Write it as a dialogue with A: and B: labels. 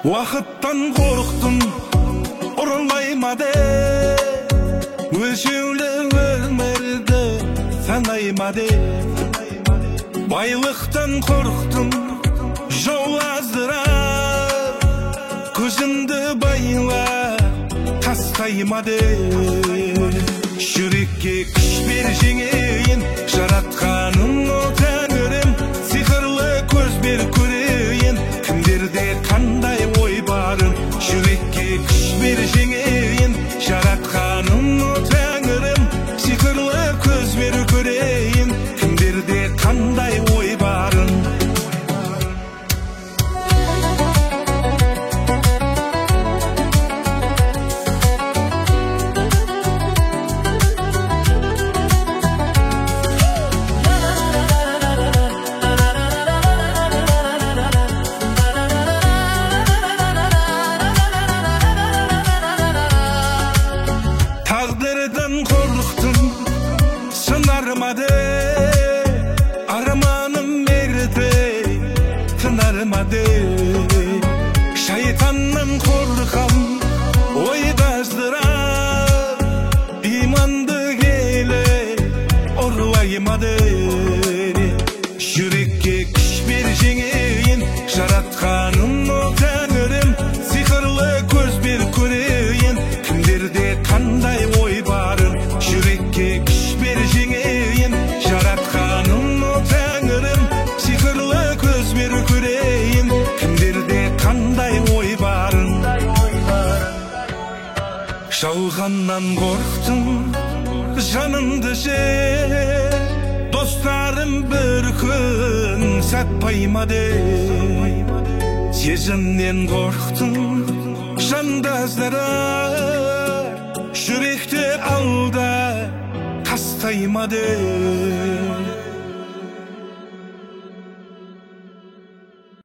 A: Vaqtdan qo'rqdim, urlaymadı. Ölçülü ölmedi, sanaymadı. Baylıktan korktum, jol azdırar. Gözümde bayla, taslaymadı. Şürikке kış berjеңейін, жаратқаным о тәңірім. Сиқырлы көз бер көрейін, кімдерде қандай ой барын. Шүрекке күш бержеңейін, жаратқаным о тәңірім. Сиқырлы көз бер көрейін, кімдерде қандай ой барын. Taqdirdan qo'rqdim, sınarmadı. Armanım merdi, tınarmadı. Şeytandan korkam, oydazdırar. İmandı gele, orlaymadı. Yürekке күш berjеңейін, жаратқаным о тәңірім. Сиқырлы көз бер көрейін, кімдерде қандай ой барын. Yürekке күш берjеңейін, жаратқаным о тәңірім. Сиқырлы көз бер көрейін, кімдерде қандай ой барын. Жалғаннан қорқтым, жанымды жер. Dostlarım bir gün satpaymadı. Сезімнен қорқтым, жандазлары. Жүректі алда тастаймады.